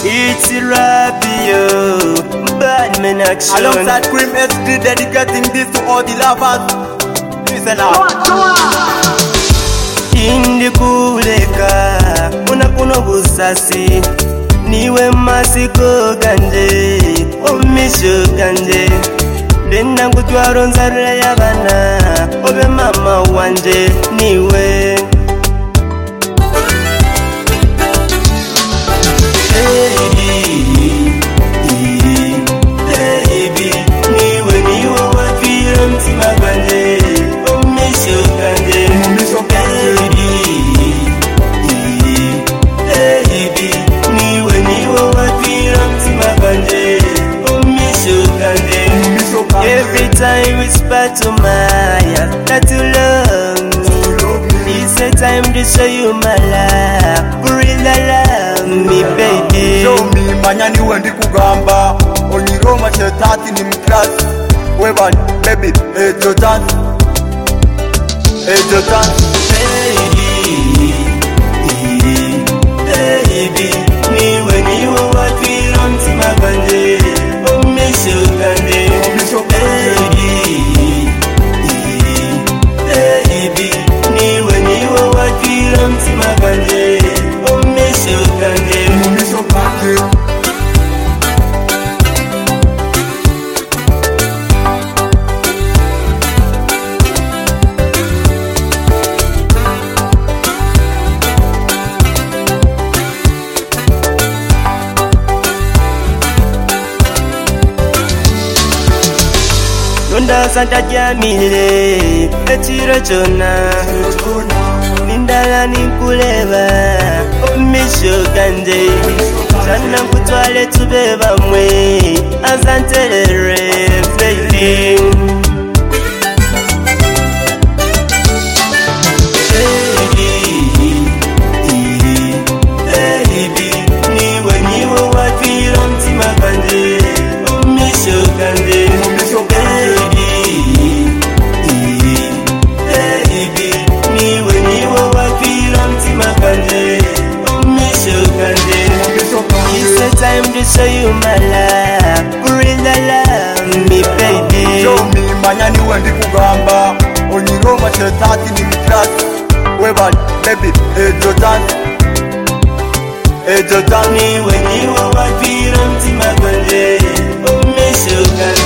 It's Rapio, Badman Action. Alongside Cream SD, dedicating this to all the lovers. Listen up. Indikuleka unakuno busasi niwe masiko kanje omisho kanje Dena kutwaro nzarira y'abana obe mama wanje niwe Every time we spot to Maya, that you love me. It's a time to show you my love, really love me, baby. Show me manyani wendi kugamba, oniroma chetati ni mkrasi. Weban, baby, ejo dance, ejo dance. Baby, niwe wapira mtima kanje, omisho kanje. Nunda Santa Jamile, etiro chona Nindala nikuleva, omisho kanje Sana kutwale tubeba mwe, azantelere, baby Niwe wapira mtima kanje, omisho kanje It's a time to show you my love, really love me, baby. Show me manyani wendi kugamba, oniroma chetati ni mkrasi. Weban, baby, ejo dance, ejo dance. Niwe wapira mtima kanje, omisho kanje